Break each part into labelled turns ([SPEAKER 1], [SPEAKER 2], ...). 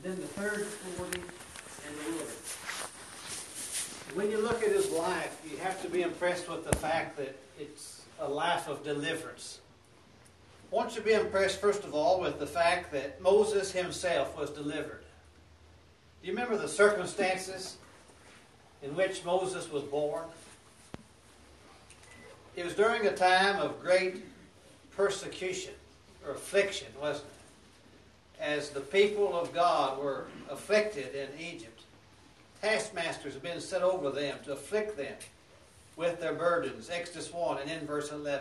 [SPEAKER 1] then the third 40 in the wilderness. When you look at his life, you have to be impressed with the fact that it's a life of deliverance. I want you to be impressed, first of all, with the fact that Moses himself was delivered. Do you remember the circumstances in which Moses was born? It was during a time of great persecution or affliction, wasn't it? As the people of God were afflicted in Egypt. Taskmasters had been set over them to afflict them with their burdens. Exodus 1 and in verse 11.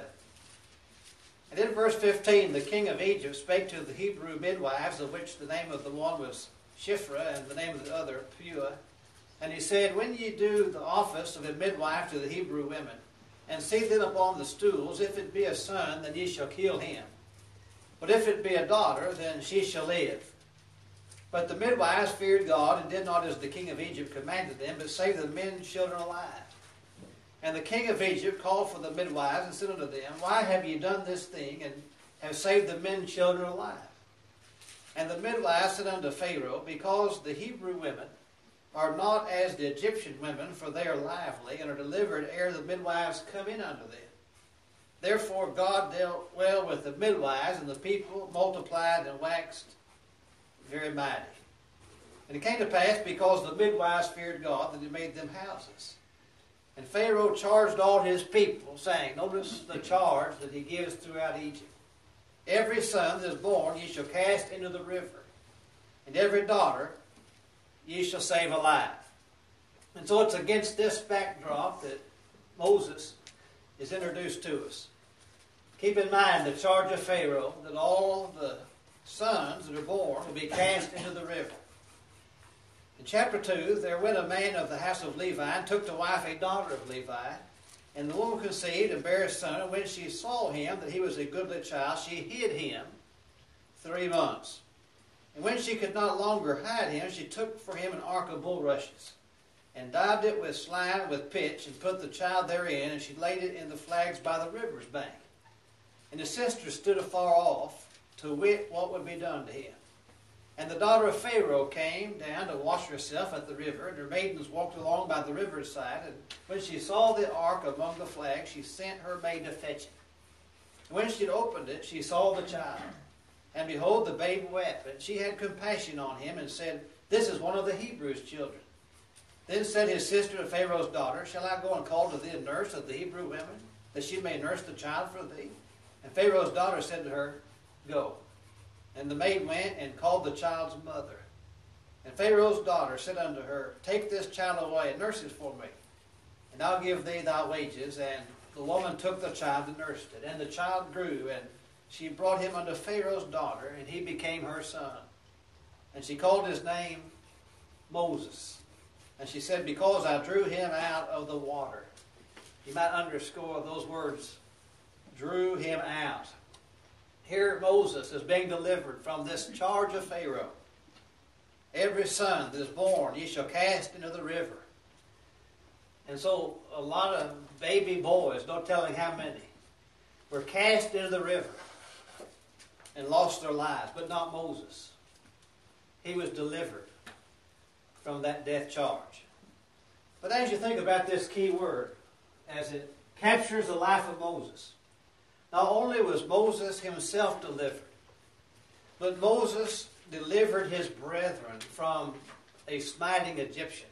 [SPEAKER 1] And in verse 15, the king of Egypt spake to the Hebrew midwives, of which the name of the one was Shiphrah, and the name of the other Puah. And he said, when ye do the office of a midwife to the Hebrew women, and see them upon the stools, if it be a son, then ye shall kill him. But if it be a daughter, then she shall live. But the midwives feared God, and did not as the king of Egypt commanded them, but saved the men and children alive. And the king of Egypt called for the midwives, and said unto them, why have ye done this thing, and have saved the men and children alive? And the midwives said unto Pharaoh, because the Hebrew women are not as the Egyptian women, for they are lively, and are delivered ere the midwives come in unto them. Therefore God dealt well with the midwives, and the people multiplied and waxed very mighty. And it came to pass, because the midwives feared God, that he made them houses. And Pharaoh charged all his people, saying, notice the charge that he gives throughout Egypt. Every son that is born ye shall cast into the river, and every daughter ye shall save alive. And so it's against this backdrop that Moses is introduced to us. Keep in mind the charge of Pharaoh that all the sons that are born will be cast into the river. In chapter 2, there went a man of the house of Levi, and took to wife a daughter of Levi. And the woman conceived and bare a son, and when she saw him, that he was a goodly child, she hid him 3 months. And when she could not longer hide him, she took for him an ark of bulrushes, and daubed it with slime with pitch, and put the child therein, and she laid it in the flags by the river's bank. And his sisters stood afar off, to wit what would be done to him. And the daughter of Pharaoh came down to wash herself at the river, and her maidens walked along by the river's side. And when she saw the ark among the flags, she sent her maid to fetch it. And when she had opened it, she saw the child. And behold, the babe wept. And she had compassion on him, and said, this is one of the Hebrews' children. Then said his sister to Pharaoh's daughter, shall I go and call to thee a nurse of the Hebrew women, that she may nurse the child for thee? And Pharaoh's daughter said to her, go. And the maid went and called the child's mother. And Pharaoh's daughter said unto her, take this child away and nurse it for me, and I'll give thee thy wages. And the woman took the child and nursed it. And the child grew, and she brought him unto Pharaoh's daughter, and he became her son. And she called his name Moses. And she said, because I drew him out of the water. You might underscore those words, drew him out. Here Moses is being delivered from this charge of Pharaoh. Every son that is born ye shall cast into the river. And so a lot of baby boys, no telling how many, were cast into the river and lost their lives, but not Moses. He was delivered from that death charge. But as you think about this key word, as it captures the life of Moses, not only was Moses himself delivered, but Moses delivered his brethren from a smiting Egyptian.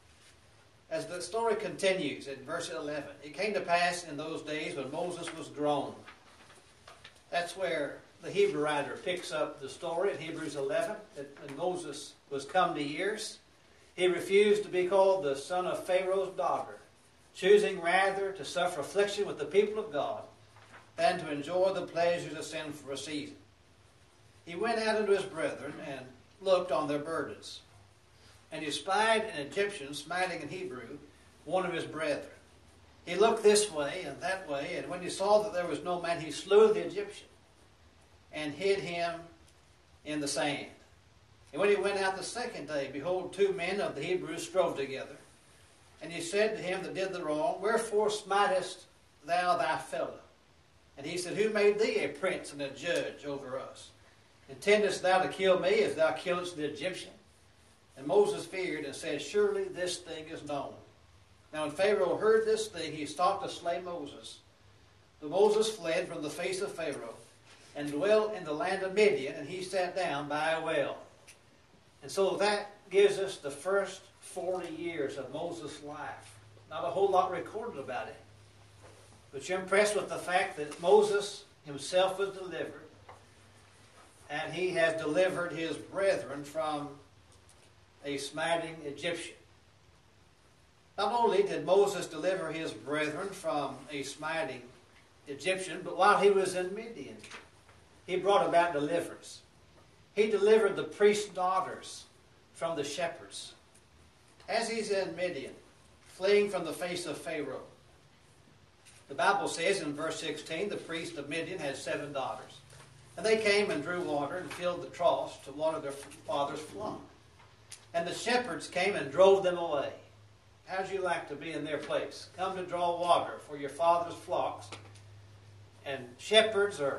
[SPEAKER 1] As the story continues in verse 11, it came to pass in those days when Moses was grown. That's where the Hebrew writer picks up the story in Hebrews 11, that when Moses was come to years, he refused to be called the son of Pharaoh's daughter, choosing rather to suffer affliction with the people of God than to enjoy the pleasures of sin for a season. He went out unto his brethren and looked on their burdens. And he spied an Egyptian smiting an Hebrew, one of his brethren. He looked this way and that way, and when he saw that there was no man, he slew the Egyptian and hid him in the sand. And when he went out the second day, behold, 2 men of the Hebrews strove together. And he said to him that did the wrong, wherefore smitest thou thy fellow? And he said, who made thee a prince and a judge over us? Intendest thou to kill me as thou killedst the Egyptian? And Moses feared and said, surely this thing is known. Now when Pharaoh heard this thing, he sought to slay Moses. But Moses fled from the face of Pharaoh and dwelt in the land of Midian, and he sat down by a well. And so that gives us the first 40 years of Moses' life. Not a whole lot recorded about it. But you're impressed with the fact that Moses himself was delivered, and he has delivered his brethren from a smiting Egyptian. Not only did Moses deliver his brethren from a smiting Egyptian, but while he was in Midian, he brought about deliverance. He delivered the priest's daughters from the shepherds. As he's in Midian, fleeing from the face of Pharaoh, the Bible says in verse 16, the priest of Midian had 7 daughters. And they came and drew water and filled the troughs to water their father's flock. And the shepherds came and drove them away. How'd you like to be in their place? Come to draw water for your father's flocks, and shepherds are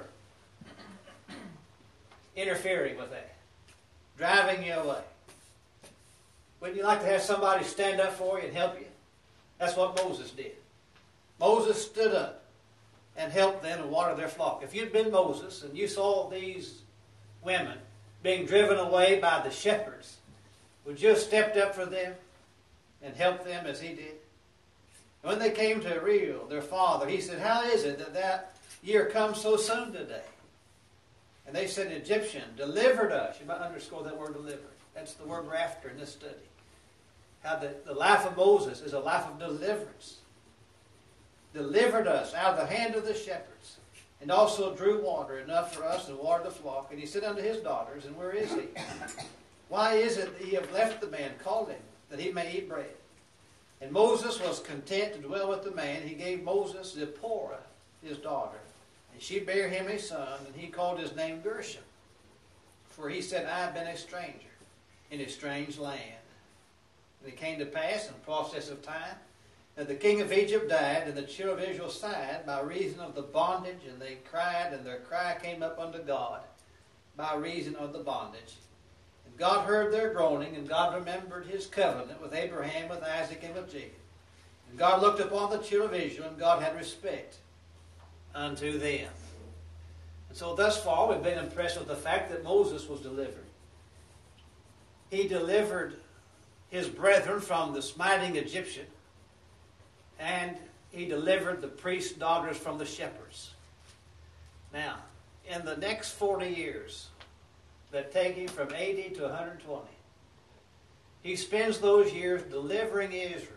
[SPEAKER 1] interfering with that, driving you away. Wouldn't you like to have somebody stand up for you and help you? That's what Moses did. Moses stood up and helped them to water their flock. If you'd been Moses and you saw these women being driven away by the shepherds, would you have stepped up for them and helped them as he did? And when they came to Ariel, their father, he said, how is it that that year comes so soon today? And they said, Egyptian delivered us. You might underscore that word delivered. That's the word we're after in this study. How the life of Moses is a life of deliverance. Delivered us out of the hand of the shepherds, and also drew water enough for us to water the flock. And he said unto his daughters, and where is he? Why is it that ye have left the man? Call him, that he may eat bread. And Moses was content to dwell with the man. He gave Moses Zipporah, his daughter, and she bare him a son, and he called his name Gershom. For he said, I have been a stranger in a strange land. And it came to pass in the process of time that the king of Egypt died, and the children of Israel sighed by reason of the bondage, and they cried, and their cry came up unto God by reason of the bondage. And God heard their groaning, and God remembered his covenant with Abraham, with Isaac, and with Jacob. And God looked upon the children of Israel, and God had respect unto them. And so thus far we've been impressed with the fact that Moses was delivered. He delivered his brethren from the smiting Egyptian, and he delivered the priest's daughters from the shepherds. Now, in the next 40 years that take him from 80 to 120, he spends those years delivering Israel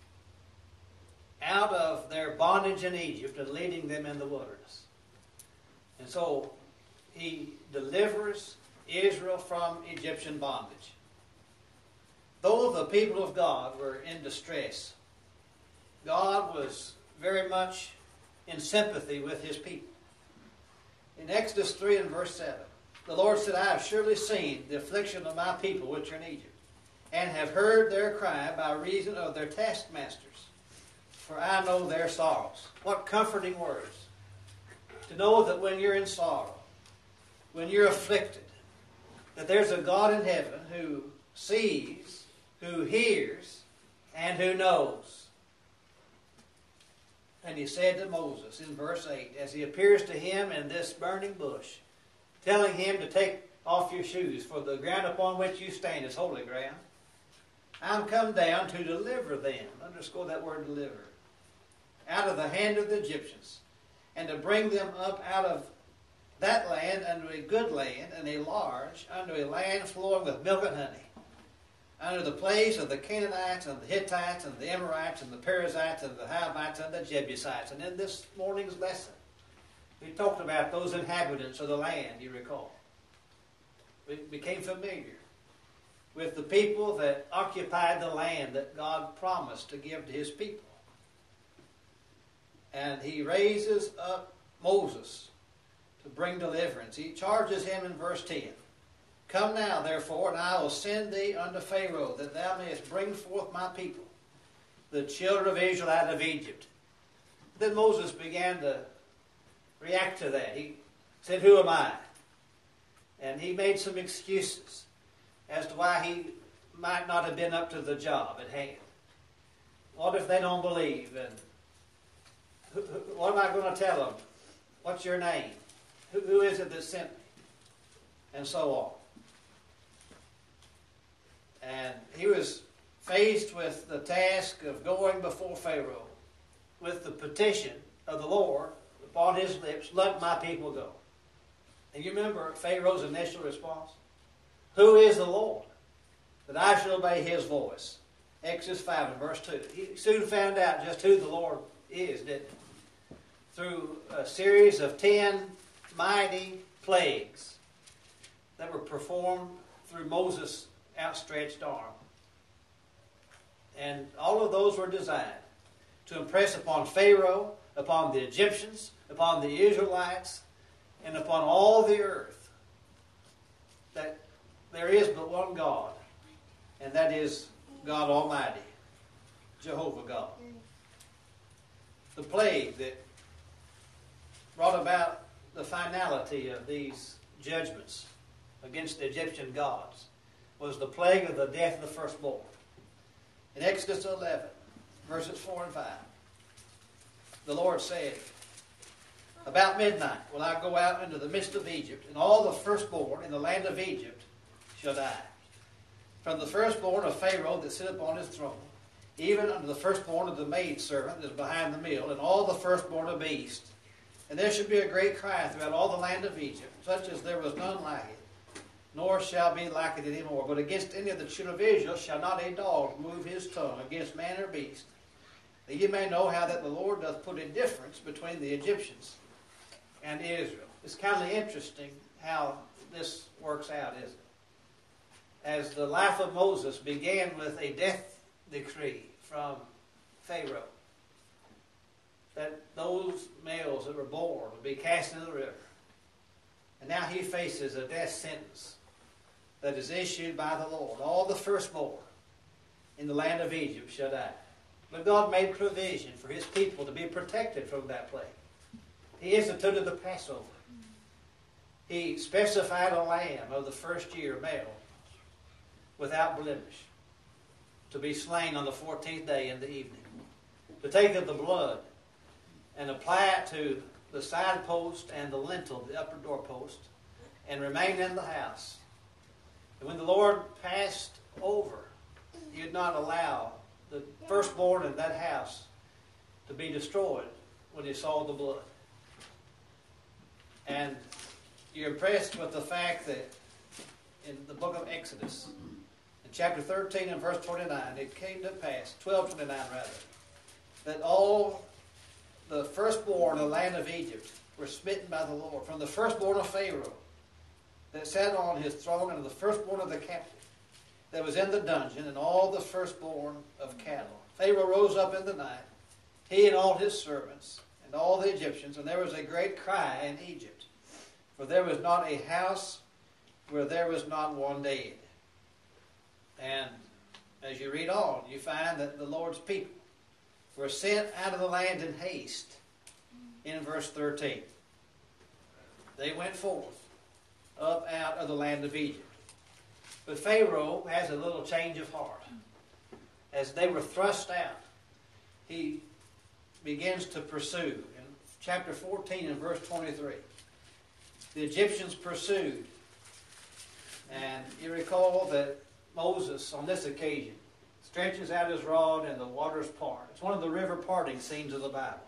[SPEAKER 1] out of their bondage in Egypt and leading them in the wilderness. And so he delivers Israel from Egyptian bondage. Though the people of God were in distress, God was very much in sympathy with his people. In Exodus 3 and verse 7, the Lord said, I have surely seen the affliction of my people which are in Egypt, and have heard their cry by reason of their taskmasters, for I know their sorrows. What comforting words. To know that when you're in sorrow, when you're afflicted, that there's a God in heaven who sees, who hears, and who knows. And he said to Moses in verse 8, as he appears to him in this burning bush, telling him to take off your shoes, for the ground upon which you stand is holy ground. I'm come down to deliver them, underscore that word deliver, out of the hand of the Egyptians, and to bring them up out of that land unto a good land, and a large, unto a land flowing with milk and honey, under the place of the Canaanites, and the Hittites, and the Amorites, and the Perizzites, and the Hivites, and the Jebusites. And in this morning's lesson, we talked about those inhabitants of the land, you recall. We became familiar with the people that occupied the land that God promised to give to his people. And he raises up Moses to bring deliverance. He charges him in verse 10. Come now, therefore, and I will send thee unto Pharaoh, that thou mayest bring forth my people, the children of Israel, out of Egypt. Then Moses began to react to that. He said, who am I? And he made some excuses as to why he might not have been up to the job at hand? What if they don't believe? And what am I going to tell them? What's your name? Who is it that sent me? And so on. And he was faced with the task of going before Pharaoh with the petition of the Lord upon his lips, let my people go. And you remember Pharaoh's initial response? Who is the Lord, that I should obey his voice? Exodus 5 and verse 2. He soon found out just who the Lord is, didn't he? Through a series of 10 mighty plagues that were performed through Moses' outstretched arm. And all of those were designed to impress upon Pharaoh, upon the Egyptians, upon the Israelites, and upon all the earth that there is but one God, and that is God Almighty, Jehovah God. The plague that brought about the finality of these judgments against the Egyptian gods was the plague of the death of the firstborn. In Exodus 11, verses 4 and 5, the Lord said, about midnight will I go out into the midst of Egypt, and all the firstborn in the land of Egypt shall die. From the firstborn of Pharaoh that sitteth upon his throne, even unto the firstborn of the maidservant that is behind the mill, and all the firstborn of beasts. And there shall be a great cry throughout all the land of Egypt, such as there was none like it, nor shall be like it any more. But against any of the children of Israel shall not a dog move his tongue against man or beast, that ye may know how that the Lord doth put a difference between the Egyptians and Israel. It's kind of interesting how this works out, isn't it? As the life of Moses began with a death decree from Pharaoh, that those males that were born would be cast into the river. And now he faces a death sentence that is issued by the Lord. All the firstborn in the land of Egypt shall die. But God made provision for his people to be protected from that plague. He instituted the Passover. He specified a lamb of the first year, male, without blemish, to be slain on the 14th day in the evening. To take of the blood and apply it to the side post and the lintel, the upper doorpost, and remain in the house. And when the Lord passed over, he did not allow the firstborn in that house to be destroyed when he saw the blood. And you're impressed with the fact that in the book of Exodus, in chapter 13 and verse 29, it came to pass, 12:29 rather, that all the firstborn of the land of Egypt were smitten by the Lord, from the firstborn of Pharaoh that sat on his throne, and the firstborn of the captive that was in the dungeon, and all the firstborn of cattle. Pharaoh rose up in the night, he and all his servants, and all the Egyptians, and there was a great cry in Egypt, for there was not a house where there was not one dead. And as you read on, you find that the Lord's people were sent out of the land in haste in verse 13. They went forth up out of the land of Egypt. But Pharaoh has a little change of heart. As they were thrust out, he begins to pursue. In chapter 14 and verse 23, the Egyptians pursued. And you recall that Moses, on this occasion, stretches out his rod and the waters part. It's one of the river parting scenes of the Bible.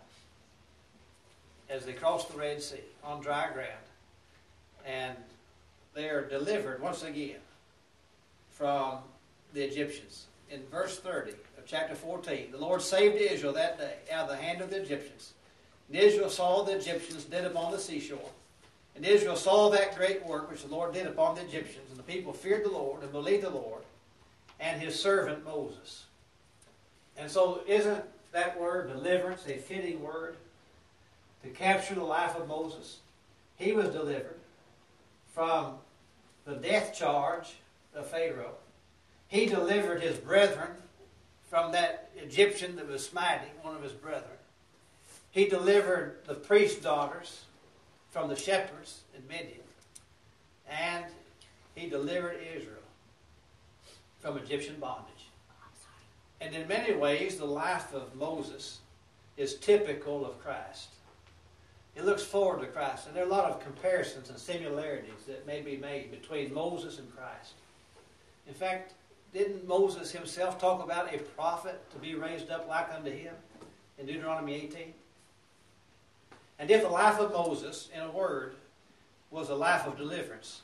[SPEAKER 1] As they cross the Red Sea on dry ground. And they are delivered once again from the Egyptians. In verse 30 of chapter 14, the Lord saved Israel that day out of the hand of the Egyptians. And Israel saw the Egyptians dead upon the seashore. And Israel saw that great work which the Lord did upon the Egyptians. And the people feared the Lord and believed the Lord and his servant Moses. And so isn't that word deliverance a fitting word to capture the life of Moses? He was delivered from the death charge of Pharaoh. He delivered his brethren from that Egyptian that was smiting one of his brethren. He delivered the priest's daughters from the shepherds in Midian. And he delivered Israel from Egyptian bondage. And in many ways, the life of Moses is typical of Christ. It looks forward to Christ. And there are a lot of comparisons and similarities that may be made between Moses and Christ. In fact, didn't Moses himself talk about a prophet to be raised up like unto him in Deuteronomy 18? And if the life of Moses, in a word, was a life of deliverance,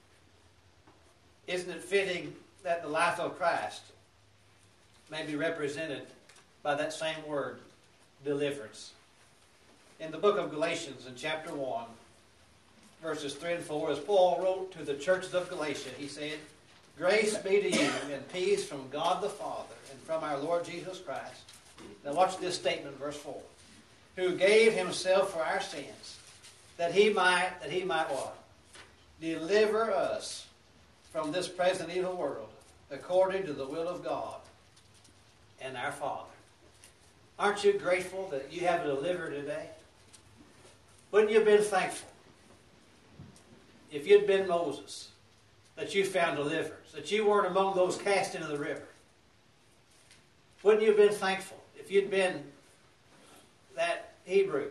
[SPEAKER 1] isn't it fitting that the life of Christ may be represented by that same word, deliverance? In the book of Galatians, in chapter 1, verses 3 and 4, as Paul wrote to the churches of Galatia, he said, "Grace be to you and peace from God the Father and from our Lord Jesus Christ." Now watch this statement, verse 4. "Who gave himself for our sins, that he might what? Deliver us from this present evil world, according to the will of God and our Father." Aren't you grateful that you have a deliverer today? Wouldn't you have been thankful if you'd been Moses, that you found deliverance, that you weren't among those cast into the river? Wouldn't you have been thankful if you'd been that Hebrew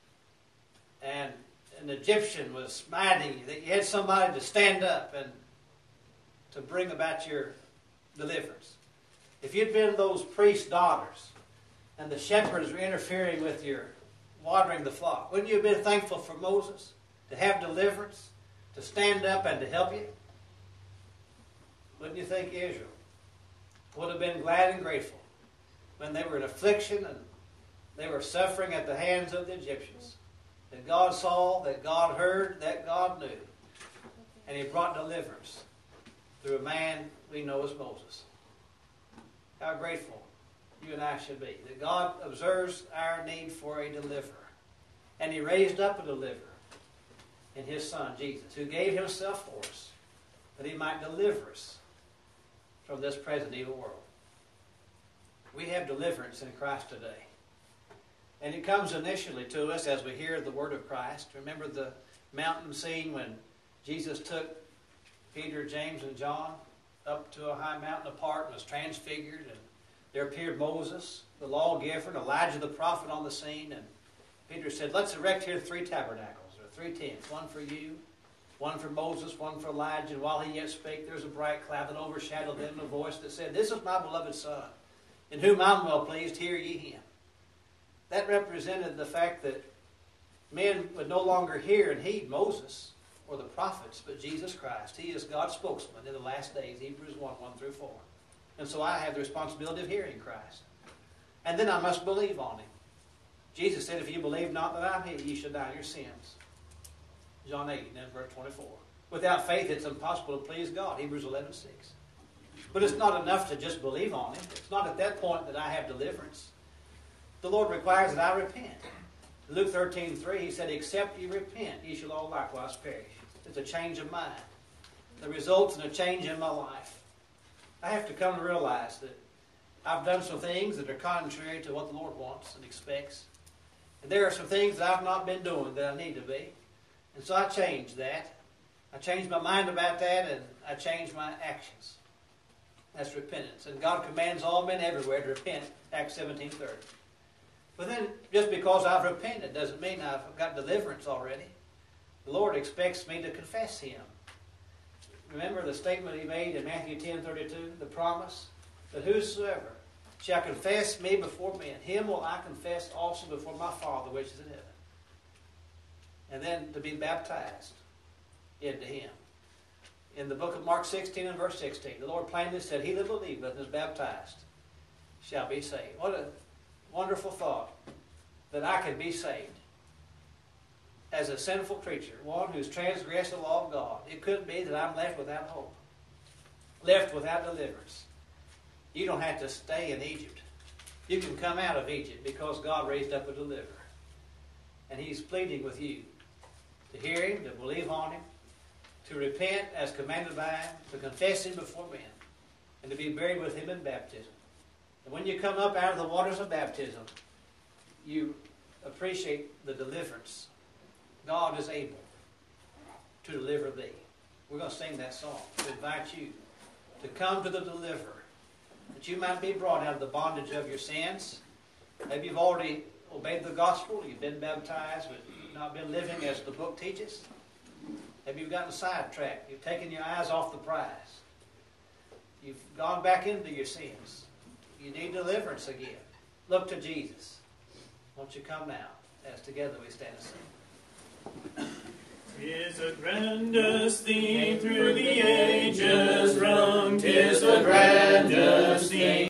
[SPEAKER 1] and an Egyptian was smiting you, that you had somebody to stand up and to bring about your deliverance? If you'd been those priests' daughters and the shepherds were interfering with your watering the flock, wouldn't you have been thankful for Moses to have deliverance, to stand up and to help you? Wouldn't you think Israel would have been glad and grateful when they were in affliction and they were suffering at the hands of the Egyptians? That God saw, that God heard, that God knew. And he brought deliverance through a man we know as Moses. How grateful you and I should be that God observes our need for a deliverer. And he raised up a deliverer in his Son, Jesus, who gave himself for us, that he might deliver us from this present evil world. We have deliverance in Christ today. And it comes initially to us as we hear the word of Christ. Remember the mountain scene when Jesus took Peter, James, and John up to a high mountain apart and was transfigured, and there appeared Moses, the lawgiver, and Elijah the prophet on the scene, and Peter said, "Let's erect here 3 tabernacles, or 3 tents, one for you, one for Moses, one for Elijah." And while he yet spake, there was a bright cloud that overshadowed them, and a voice that said, "This is my beloved Son, in whom I'm well pleased, hear ye him." That represented the fact that men would no longer hear and heed Moses or the prophets, but Jesus Christ. He is God's spokesman in the last days, Hebrews 1, 1 through 4. And so I have the responsibility of hearing Christ. And then I must believe on him. Jesus said, "If you believe not that I'm he, you shall die in your sins." John 8, and then verse 24. Without faith, it's impossible to please God, Hebrews 11, 6. But it's not enough to just believe on him. It's not at that point that I have deliverance. The Lord requires that I repent. Luke 13:3, he said, "Except ye repent, ye shall all likewise perish." It's a change of mind that results in a change in my life. I have to come to realize that I've done some things that are contrary to what the Lord wants and expects. And there are some things that I've not been doing that I need to be. And so I changed that. I changed my mind about that, and I changed my actions. That's repentance. And God commands all men everywhere to repent, Acts 17:30. But then, just because I've repented doesn't mean I've got deliverance already. The Lord expects me to confess him. Remember the statement he made in Matthew 10:32, the promise? That whosoever shall confess me before men, him will I confess also before my Father which is in heaven. And then to be baptized into him. In the book of Mark 16 and verse 16, the Lord plainly said, "He that believeth and is baptized shall be saved." What a wonderful thought that I could be saved as a sinful creature, one who's transgressed the law of God. It could be that I'm left without hope, left without deliverance. You don't have to stay in Egypt. You can come out of Egypt because God raised up a deliverer. And he's pleading with you to hear him, to believe on him, to repent as commanded by him, to confess him before men, and to be buried with him in baptism. And when you come up out of the waters of baptism, you appreciate the deliverance. God is able to deliver thee. We're going to sing that song to invite you to come to the deliverer, that you might be brought out of the bondage of your sins. Maybe you've already obeyed the gospel, you've been baptized, but you've not been living as the book teaches. Maybe you've gotten sidetracked. You've taken your eyes off the prize. You've gone back into your sins. You need deliverance again. Look to Jesus. Won't you come now, as together we stand and sing.
[SPEAKER 2] 'Tis the grandest theme through the ages rung, 'tis the grandest